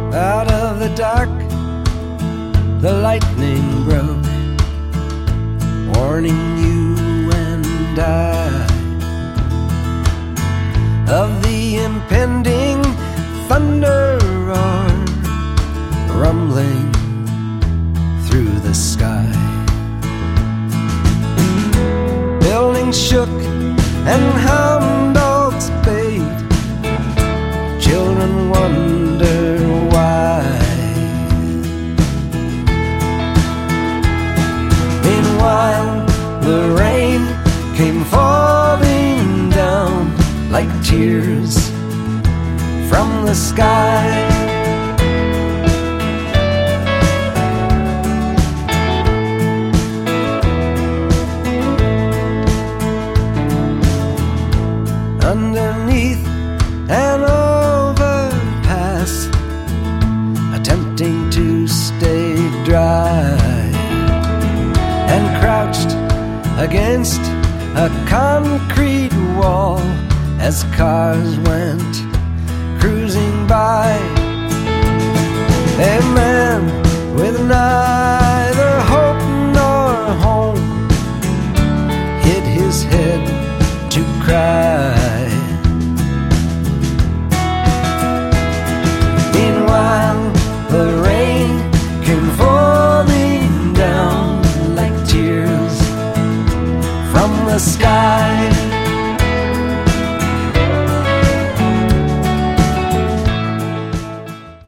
Out of the dark, the lightning broke, warning you and I of the impending thunder roar rumbling through the sky. Buildings shook and hound dogs bayed. Children wondered why. Meanwhile, the rain came falling down like tears from the sky. Underneath an overpass, attempting to stay dry, and crouched against a concrete wall as cars went cruising by. A man with neither hope nor home hid his head to cry. Meanwhile, the rain came falling down like tears from the sky.